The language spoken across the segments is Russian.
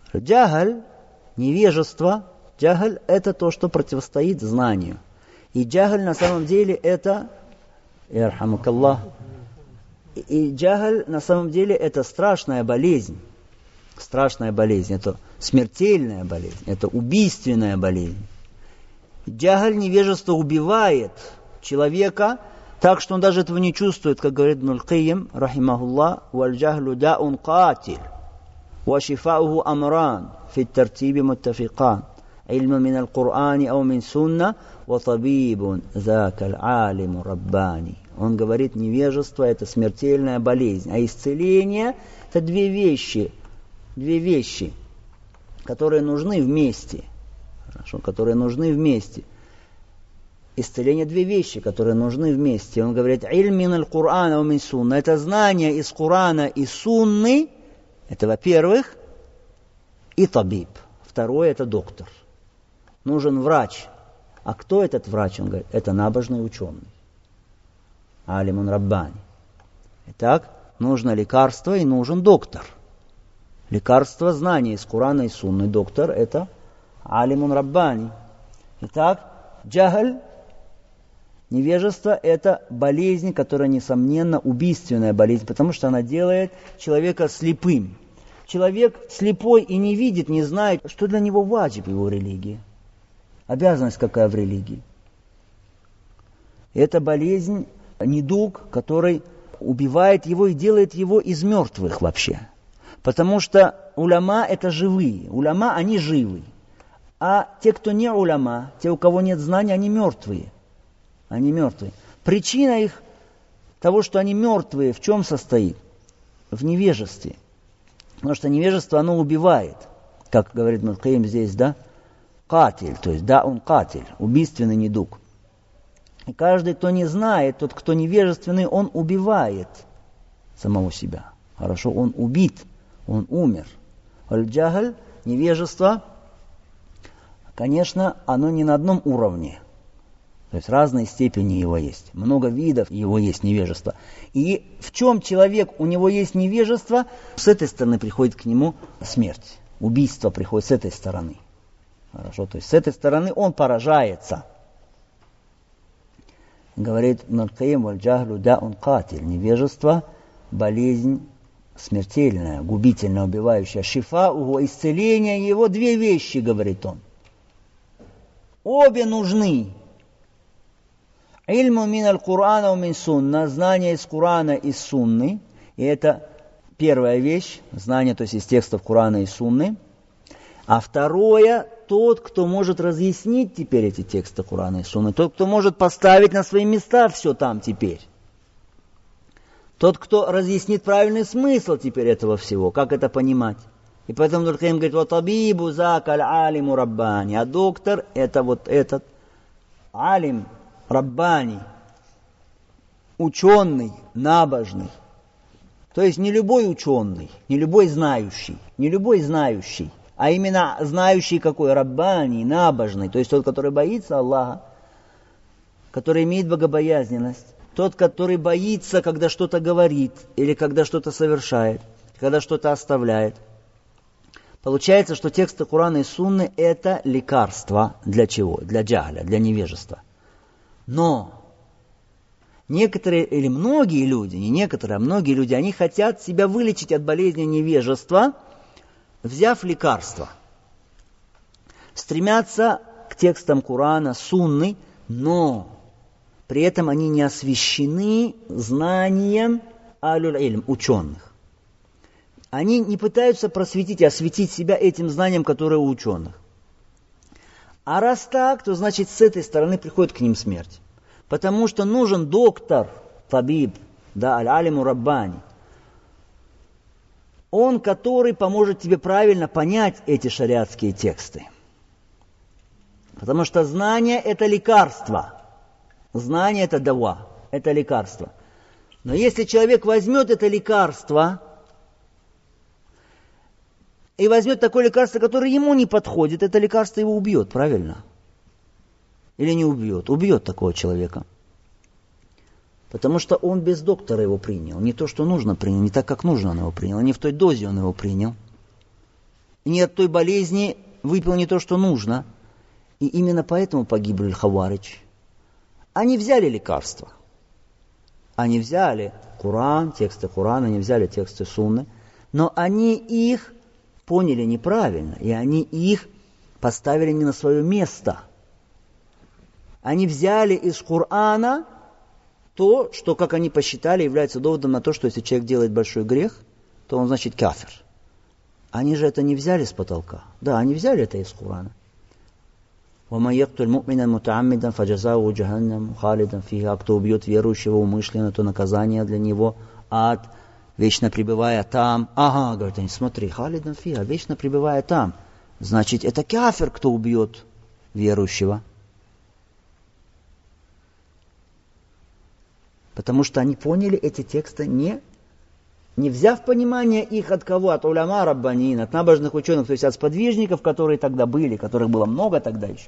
Джахаль, невежество, джахаль это то, что противостоит знанию. И джахаль на самом деле это, ярхамукаллах, и джахаль на самом деле это страшная болезнь. Страшная болезнь, это смертельная болезнь, это убийственная болезнь. Джахаль, невежество, убивает человека так, что он даже этого не чувствует, как говорит Ибн аль-Кайим, рахимахуллах, «Валь-джахлю да'ун катиль, ва шифауху амран, фи ат-тартиби муттафикан, илму мин аль-Кур'ани ау мин сунна, ва табибун закаль алиму раббани». Он говорит, невежество – это смертельная болезнь, а исцеление – это две вещи, которые нужны вместе. Хорошо, которые нужны вместе. Исцеление две вещи, которые нужны вместе. Он говорит, «Илм мин аль-Кур'ана ва мин сунна». Это знание из Кур'ана и сунны. Это, во-первых, и табиб. Второе – это доктор. Нужен врач. А кто этот врач? Он говорит, это набожный ученый. Алимун Раббани. Итак, нужно лекарство и нужен доктор. Лекарство, знание из Кур'ана и сунны. Доктор – это Алимун Раббани. Итак, джахаль, невежество – это болезнь, которая, несомненно, убийственная болезнь, потому что она делает человека слепым. Человек слепой и не видит, не знает, что для него ваджиб в его религии. Обязанность какая в религии. Это болезнь, недуг, который убивает его и делает его из мертвых вообще. Потому что уляма – это живые. Уляма – они живы. А те, кто не уляма, те, у кого нет знаний, они мертвые. Они мертвые. Причина их, того, что они мертвые, в чем состоит? В невежестве. Потому что невежество, оно убивает. Как говорит Ибн аль-Кайим здесь, да? Катиль, то есть, да, он катиль, убийственный недуг. И каждый, кто не знает, тот, кто невежественный, он убивает самого себя. Хорошо, он убит, он умер. Аль-джахаль, невежество, конечно, оно не на одном уровне. То есть разные степени его есть. Много видов его есть невежества. И в чем человек, у него есть невежество, с этой стороны приходит к нему смерть. Убийство приходит с этой стороны. Хорошо, то есть с этой стороны он поражается. Говорит Ибн аль-Кайим, «Валь-джахлю да'ун катиль». Невежество, болезнь смертельная, губительная, убивающая. Шифауху, исцеление его, две вещи, говорит он. Обе нужны. Ильму мин аль-Кур'ана ва мин сунна, знание из Кур'ана и сунны. И это первая вещь, знание, то есть из текстов Кур'ана и сунны. А второе, тот, кто может разъяснить теперь эти тексты Кур'ана и сунны. Тот, кто может поставить на свои места все там теперь. Тот, кто разъяснит правильный смысл теперь этого всего, как это понимать. И поэтому Ибн аль-Кайим говорит, «Ва табибу закаль алиму раббани». А доктор – это вот этот алим раббани, ученый, набожный. То есть не любой ученый, не любой знающий, а именно знающий какой? Раббани, набожный. То есть тот, который боится Аллаха, который имеет богобоязненность. Тот, который боится, когда что-то говорит, или когда что-то совершает, когда что-то оставляет. Получается, что тексты Кур'ана и Сунны – это лекарство для чего? Для джахля, для невежества. Но некоторые, или многие люди, не некоторые, а многие люди, они хотят себя вылечить от болезни невежества, взяв лекарство. Стремятся к текстам Кур'ана, Сунны, но при этом они не освящены знанием алюль-илм, ученых. Они не пытаются просветить и осветить себя этим знанием, которое у ученых. А раз так, то значит с этой стороны приходит к ним смерть. Потому что нужен доктор, табиб, да, аль-алиму раббани. Он, который поможет тебе правильно понять эти шариатские тексты. Потому что знание – это лекарство. Знание – это дава, это лекарство. Но если человек возьмет это лекарство и возьмет такое лекарство, которое ему не подходит, это лекарство его убьет, правильно? Или не убьет? Убьет такого человека. Потому что он без доктора его принял. Не то, что нужно принял, не так, как нужно он его принял, не в той дозе он его принял. и не от той болезни выпил не то, что нужно. И именно поэтому погибли хаваридж. Они взяли лекарства. Они взяли Коран, тексты Корана, они взяли тексты Сунны, но они их поняли неправильно, и они их поставили не на свое место. Они взяли из Корана то, что, как они посчитали, является доводом на то, что если человек делает большой грех, то он, значит, кафир. Они же это не взяли с потолка. Да, они взяли это из Корана. وَمَنْ يَقْتُلْ مُؤْمِنًا مُتَعَمِّدًا فَجَزَاؤُهُ جَهَنَّمُ خَالِدًا فِيهَا. Кто убьет верующего умышленно, то наказание для него ад, вечно пребывая там. Ага, говорят они, смотри, халидан фиха, вечно пребывая там. Значит, это кафир, кто убьет верующего. Потому что они поняли эти тексты не взяв понимание их от кого? От уляма раббанин, от набожных ученых, то есть от сподвижников, которые тогда были, которых было много тогда еще.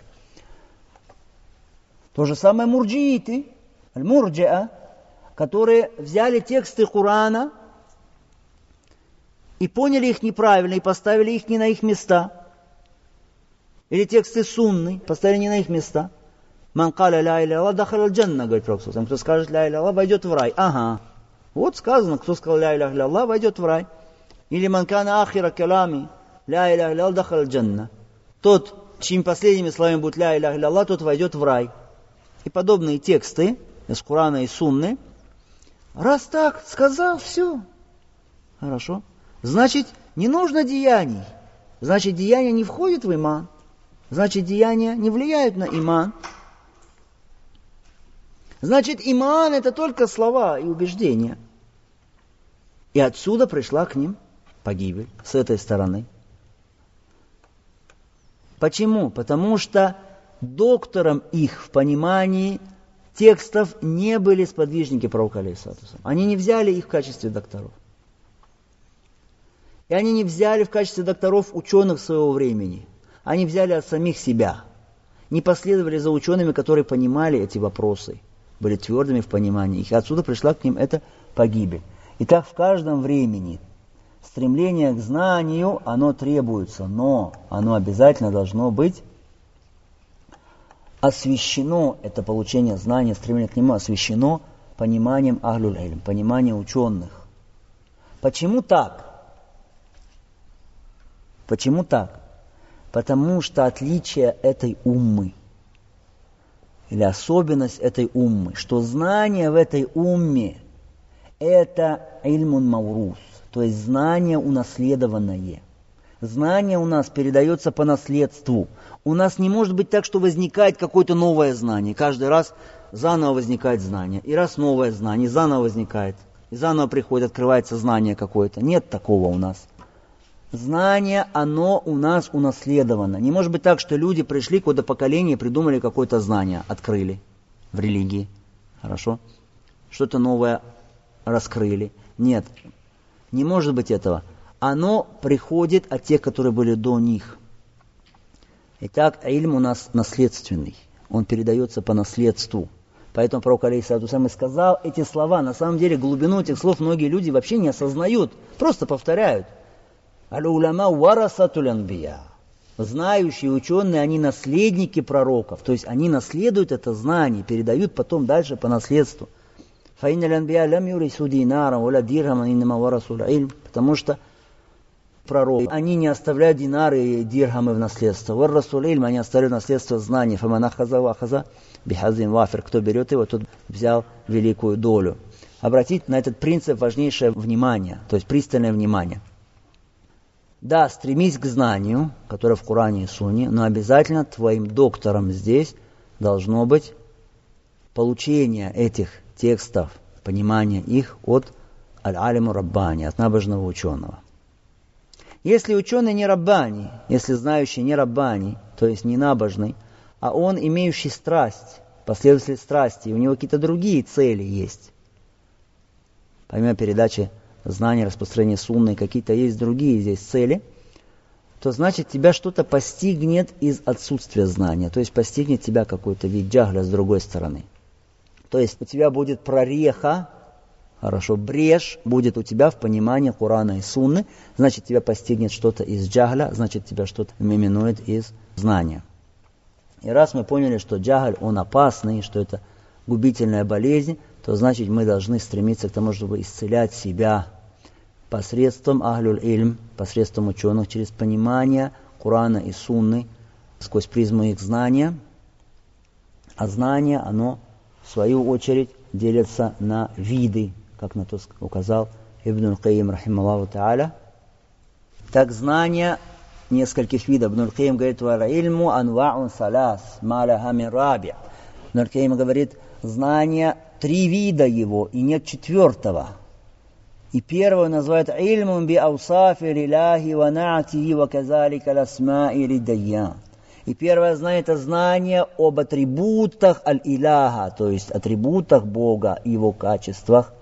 То же самое мурджииты, аль-мурджиа, которые взяли тексты Корана и поняли их неправильно, и поставили их не на их места. Или тексты Сунны поставили не на их места. Ман каля ля иля Аллах дахал аль-джанна, говорит Пророк. Кто скажет ля иля Аллах, войдет в рай. Ага. Вот сказано, кто сказал ля иля Аллах, войдет в рай. Или ман кана ахира калами ля иля Аллах дахал аль-джанна. Тот, чьими последними словами будет ля иля Аллах, тот войдет в рай. И подобные тексты из Корана и Сунны. Раз так сказал, все. Хорошо. Значит, не нужно деяний. Значит, деяния не входят в иман. Значит, деяния не влияют на иман. Значит, иман это только слова и убеждения. И отсюда пришла к ним погибель с этой стороны. Почему? Потому что доктором их в понимании текстов не были сподвижники пророка алейхиссалату вассалам. Они не взяли их в качестве докторов. И они не взяли в качестве докторов ученых своего времени. Они взяли от самих себя. Не последовали за учеными, которые понимали эти вопросы. Были твердыми в понимании их. И отсюда пришла к ним эта погибель. И так в каждом времени стремление к знанию, оно требуется, но оно обязательно должно быть освящено, это получение знания, стремление к нему освящено пониманием ахлюль илм, пониманием ученых. Почему так? Почему так? Потому что отличие этой уммы, или особенность этой уммы, что знание в этой умме это ильмун маурус, то есть знание унаследованное. Знание у нас передается по наследству. У нас не может быть так, что возникает какое-то новое знание. Каждый раз заново возникает знание. И раз новое знание, и заново возникает. И заново приходит, открывается знание какое-то. Нет такого у нас. Знание, оно у нас унаследовано. Не может быть так, что люди пришли к какое-то поколение и придумали какое-то знание, открыли в религии. Хорошо? Что-то новое раскрыли. Нет, не может быть этого. Оно приходит от тех, которые были до них. Итак, ильм у нас наследственный. Он передается по наследству. Поэтому пророк алейхиссалату вассалам сказал эти слова. На самом деле глубину этих слов многие люди вообще не осознают. Просто повторяют. Аль-уляма варасатуль анбия. Знающие ученые, они наследники пророков. То есть они наследуют это знание, передают потом дальше по наследству. Фаинна аль-анбия лям юрису динарам валя дирхаман иннама варасуль илм. Потому что пророки, они не оставляют динары и дирхамы в наследство. Варасуль илм, они оставляют наследство знаний. Фаман ахаза вахаза бихазин вафир. Кто берет его, тот взял великую долю. Обратите на этот принцип важнейшее внимание, то есть пристальное внимание. Да, стремись к знанию, которое в Коране и Сунне, но обязательно твоим доктором здесь должно быть получение этих текстов, понимание их от аль-алиму раббани, от набожного ученого. Если ученый не раббани, если знающий не раббани, то есть не набожный, а он имеющий страсть, последователь страсти, и у него какие-то другие цели есть, помимо передачи знания, распространения сунны, какие-то есть другие здесь цели, то значит тебя что-то постигнет из отсутствия знания. То есть постигнет тебя какой-то вид джахля с другой стороны. То есть у тебя будет прореха хорошо, брешь будет у тебя в понимании Корана и Сунны, значит тебя постигнет что-то из джахля, значит тебя что-то именует из знания. И раз мы поняли, что джахль, он опасный, что это губительная болезнь, то значит мы должны стремиться к тому, чтобы исцелять себя посредством ахлюль ильм, посредством ученых, через понимание Корана и Сунны, сквозь призму их знания. А знание, оно в свою очередь делится на виды, как на то указал Ибн аль-Каим, рахималлаху та'аля. Так знание нескольких видов. Ибн аль-Каим говорит: «Ва ильму анва'ун салас, ма лаха мин раби'». Ибн аль-Каим говорит: знание 3 вида его, и нет 4-го. И первое называют ильмун би аусафи лиляхи ва на'тихи ва казалика ласма'i лидайян. И первое знание — это знание об атрибутах аль-Иляха, то есть атрибутах Бога, его качествах,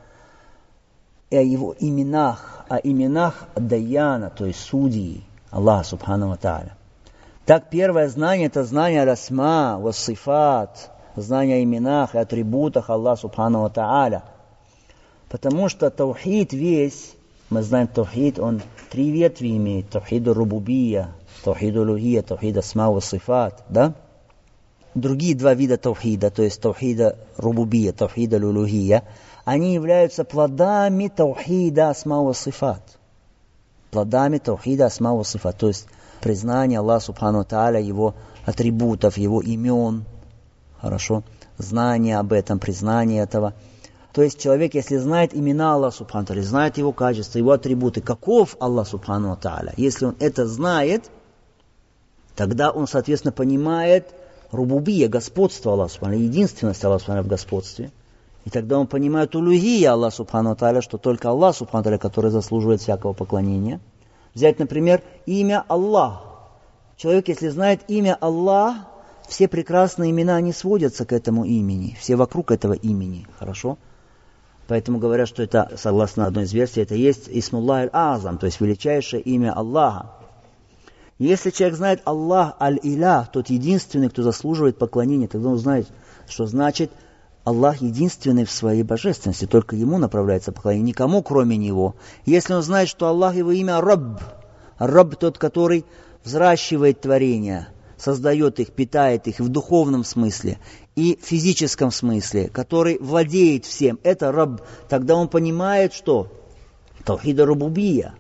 и о его именах, Даяна, то есть судьи, Аллаха Субхану ва Тааля. Так первое знание — это знание аль-Асма ва сифат, знание о именах и атрибутах Аллаха Субхану ва Тааля. Потому что таухид весь, мы знаем, таухид, он 3 ветви имеет: таухид рубубия, таухид улухия, таухид асма ва сифат, да? Другие 2 вида таухида, то есть таухида рубубия, таухида улухия, они являются плодами таухида асма ва сифат. Плодами таухида асма ва сифат, то есть признание Аллаха Субхану Тааля, его атрибутов, его имен, хорошо, знание об этом, признание этого. То есть человек, если знает имена Аллаха Субхану Тааля, знает его качества, его атрибуты, каков Аллах Субхану Тааля, если он это знает, тогда он, соответственно, понимает рубубия, господство Аллаха Субхану, единственность Аллаха Субхану в господстве. И тогда он понимает улухия Аллаха Субхану Тааля, что только Аллах Субхану Тааля, который заслуживает всякого поклонения. Взять, например, имя Аллах. Человек, если знает имя Аллах, все прекрасные имена не сводятся к этому имени, все вокруг этого имени, хорошо? Поэтому говорят, что это, согласно одной из версий, это есть Исмуллах аль-Азам, то есть величайшее имя Аллаха. Если человек знает Аллах аль-Илях, тот единственный, кто заслуживает поклонения, тогда он знает, что значит Аллах единственный в своей божественности, только ему направляется поклонение, никому кроме него. Если он знает, что Аллах, его имя Рабб, Рабб тот, который взращивает творения, создает их, питает их в духовном смысле и в физическом смысле, который владеет всем, это Рабб, тогда он понимает, что таухида рубубия,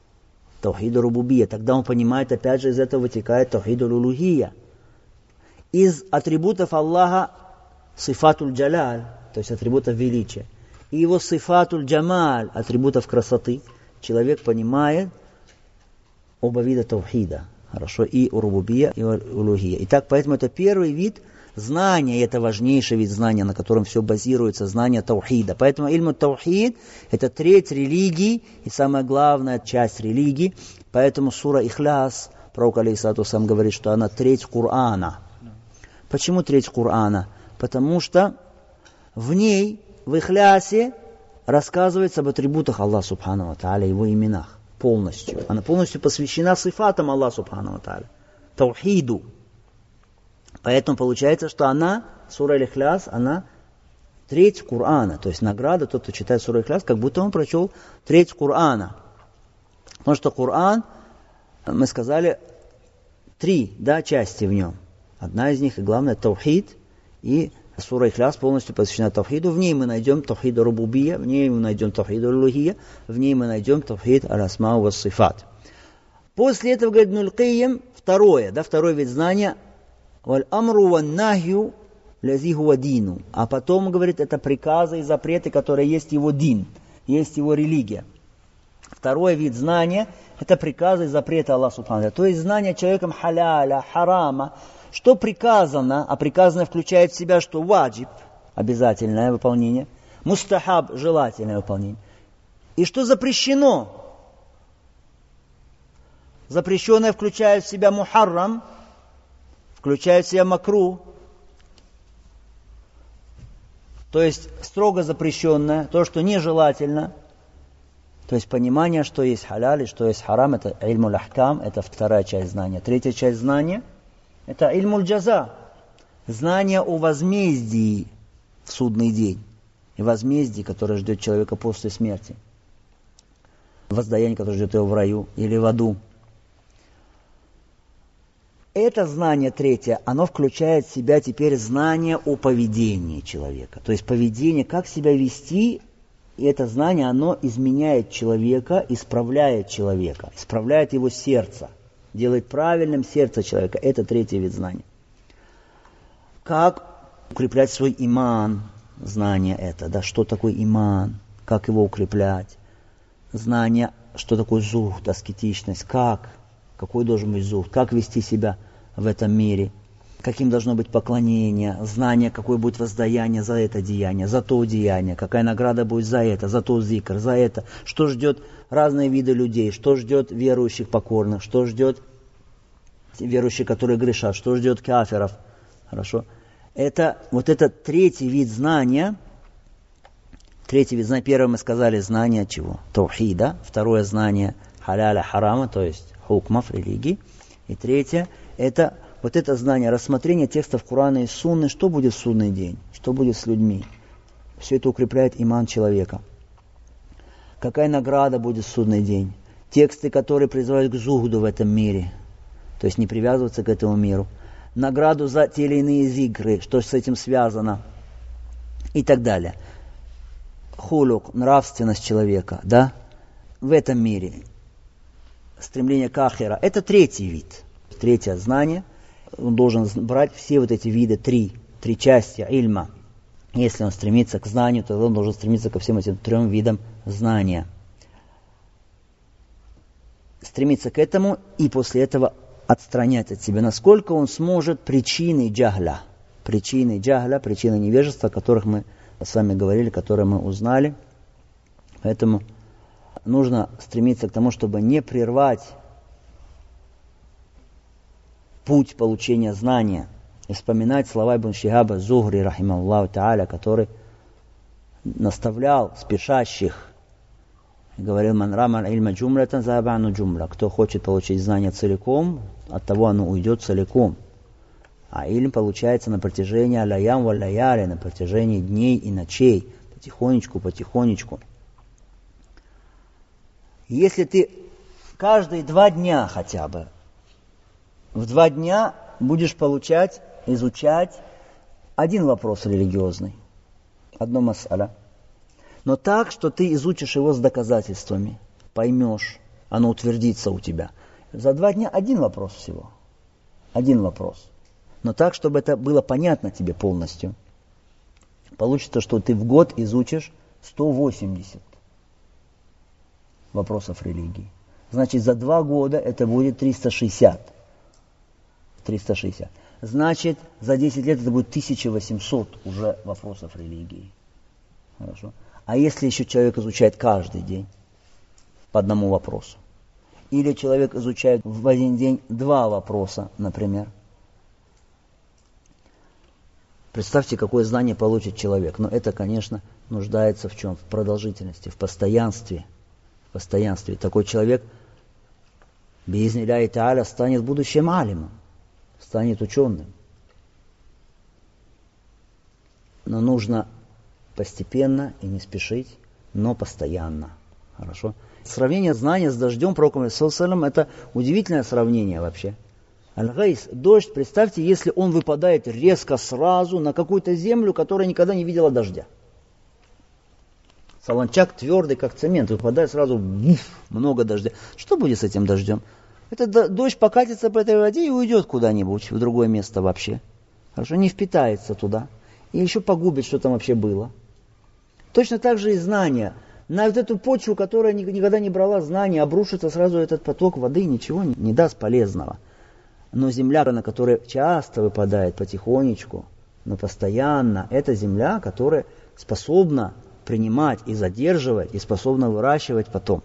тогда он понимает, опять же, из этого вытекает таухида улухия. Из атрибутов Аллаха сифатуль джалаль, то есть атрибутов величия, и его сифатуль джамаль, атрибутов красоты, человек понимает оба вида таухида. Хорошо, и рубубия, и улухия. Итак, поэтому это первый вид знания, и это важнейший вид знания, на котором все базируется, знание таухида. Поэтому ильму таухид – это треть религии, и самая главная часть религии. Поэтому сура Ихляс, пророк алейхиссалату вассалям говорит, что она треть Корана. Почему треть Корана? Потому что в ней, в Ихлясе, рассказывается об атрибутах Аллаха Субхану ва Тааля, его именах. Полностью. Она полностью посвящена сифатам Аллаха Субхану ва Тааля, таухиду. Поэтому получается, что она, сура Аль-Ихляс, она треть Корана. То есть награда, тот, кто читает суру Аль-Ихляс, как будто он прочел треть Корана. Потому что Коран, мы сказали, 3 части в нем. Одна из них, и главное, таухид, и сура Ихляс полностью посвящена таухиду. В ней мы найдем таухид рубубия, в ней мы найдем таухид улухия, в ней мы найдем таухид аль-асма ва сифат. После этого, говорит Ибн аль-Кайим, второй вид знания, валь-амру ван-нахью лази хуа дину. А потом, говорит, это приказы и запреты, которые есть его дин, есть его религия. Второй вид знания – это приказы и запреты Аллаха Субхану. То есть знание человеком халяля, харама, что приказано, а приказанное включает в себя, что ваджиб, обязательное выполнение, мустахаб, желательное выполнение. И что запрещено? Запрещенное включает в себя мухаррам, включает в себя макру, то есть строго запрещенное, то, что нежелательно, то есть понимание, что есть халяль и что есть харам, это ильмуль ахкам, это вторая часть знания. Третья часть знания – это ильмуль джаза, знание о возмездии в судный день. и возмездие, которое ждет человека после смерти, воздаяние, которое ждет его в раю или в аду. Это знание третье, оно включает в себя теперь знание о поведении человека. То есть поведение, как себя вести, и это знание, оно изменяет человека, исправляет его сердце, делает правильным сердце человека. Это третий вид знания. Как укреплять свой иман, знание это, да, что такое иман, как его укреплять, знание, что такое зухд, аскетичность, какой должен быть зухд, как вести себя в этом мире, каким должно быть поклонение, знание, какое будет воздаяние за это деяние, за то деяние, какая награда будет за это, за то зикр, за это, что ждет разные виды людей, что ждет верующих покорных, что ждет верующих, которые грешат, что ждет кафиров. Хорошо? Это третий вид знания. Первое мы сказали знание чего? Таухида. Второе знание халяля харама, то есть хукмов, религии. И третье это это знание, рассмотрение текстов Корана и Сунны, что будет в судный день, что будет с людьми. Все это укрепляет иман человека. Какая награда будет в судный день. Тексты, которые призывают к зухду в этом мире, то есть не привязываться к этому миру. Награду за те или иные зикры, что с этим связано, и так далее. Хулук, нравственность человека, да, в этом мире. Стремление к ахира. Это третий вид. Третье знание. Он должен брать все эти виды, три части ильма. Если он стремится к знанию, то он должен стремиться ко всем этим 3 видам знания. Стремиться к этому и после этого отстранять от себя, насколько он сможет причины джахля, причины невежества, о которых мы с вами говорили, которые мы узнали. Поэтому нужно стремиться к тому, чтобы не прервать путь получения знания и вспоминать слова Ибн Шихаба Зухри, рахимахуллаху та'аля, который наставлял спешащих, говорил: «Ман раман ильма джумлятан заабану джумла». Кто хочет получить знание целиком, от того оно уйдет целиком. А ильм получается на протяжении аляям валляяли, на протяжении дней и ночей, потихонечку. Если ты каждые 2 дня хотя бы, в 2 дня будешь изучать один вопрос религиозный, одно мас'аля, но так, что ты изучишь его с доказательствами, поймешь, оно утвердится у тебя. За 2 дня один вопрос всего. Один вопрос. Но так, чтобы это было понятно тебе полностью. Получится, что ты в год изучишь 180 вопросов религии. Значит, за 2 года это будет 360. Значит, за 10 лет это будет 1800 уже вопросов религии. Хорошо. А если еще человек изучает каждый день по одному вопросу? Или человек изучает в один день 2 вопроса, например? Представьте, какое знание получит человек. Но это, конечно, нуждается в чем? В продолжительности, в постоянстве. Такой человек, биизни-лляхи та'аля, станет будущим алимом, станет ученым. Но нужно постепенно и не спешить, но постоянно. Хорошо? Сравнение знания с дождем пророком ﷺ — это удивительное сравнение вообще. Аль-Гайс, дождь, представьте, если он выпадает резко сразу на какую-то землю, которая никогда не видела дождя. Солончак твердый, как цемент, выпадает сразу много дождя. Что будет с этим дождем? Этот дождь покатится по этой воде и уйдет куда-нибудь, в другое место вообще. Хорошо, не впитается туда. И еще погубит, что там вообще было. Точно так же и знания. На эту почву, которая никогда не брала знания, обрушится сразу этот поток воды, ничего не даст полезного. Но земля, на которой часто выпадает потихонечку, но постоянно, это земля, которая способна принимать и задерживать, и способна выращивать потом.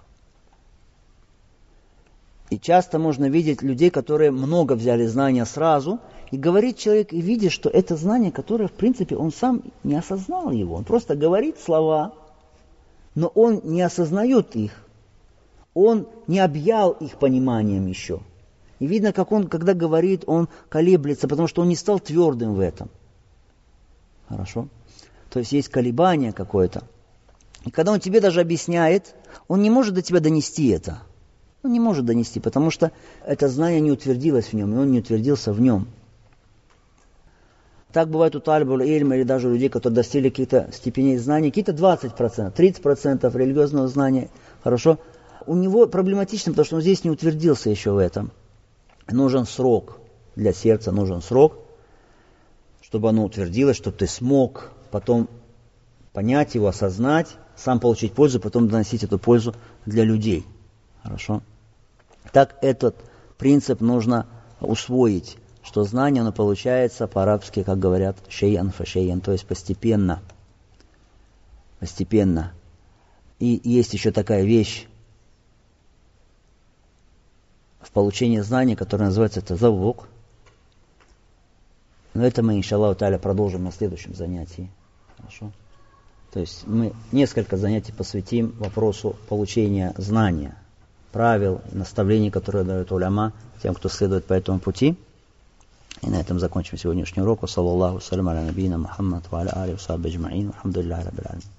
И часто можно видеть людей, которые много взяли знания сразу, и говорит человек, и видит, что это знание, которое, в принципе, он сам не осознал его. Он просто говорит слова, но он не осознает их. Он не объял их пониманием еще. И видно, как он, когда говорит, он колеблется, потому что он не стал твердым в этом. Хорошо? То есть есть колебание какое-то. И когда он тебе даже объясняет, он не может до тебя донести это. Он не может донести, потому что это знание не утвердилось в нем, и он не утвердился в нем. Так бывает у талибуль ильма или даже у людей, которые достигли каких-то степеней знаний, какие-то 20%, 30% религиозного знания, хорошо. У него проблематично, потому что он здесь не утвердился еще в этом. Нужен срок, для сердца нужен срок, чтобы оно утвердилось, чтобы ты смог потом понять его, осознать, сам получить пользу, потом доносить эту пользу для людей. Хорошо? Так этот принцип нужно усвоить, что знание, оно получается по-арабски, как говорят, шей'ан фа шей'ан, то есть постепенно. Постепенно. И есть еще такая вещь в получении знания, которая называется тазаввук. Но это мы, иншаллаху тааля, продолжим на следующем занятии. Хорошо? То есть мы несколько занятий посвятим вопросу получения знания, правил, наставлений, которые дают уляма тем, кто следует по этому пути. И на этом закончим сегодняшний урок. Саллаллаху салям аля набийна Мухаммад ва аля алихи ва сахбихи аджмаин. Алхамдулиллахи раббил аламин.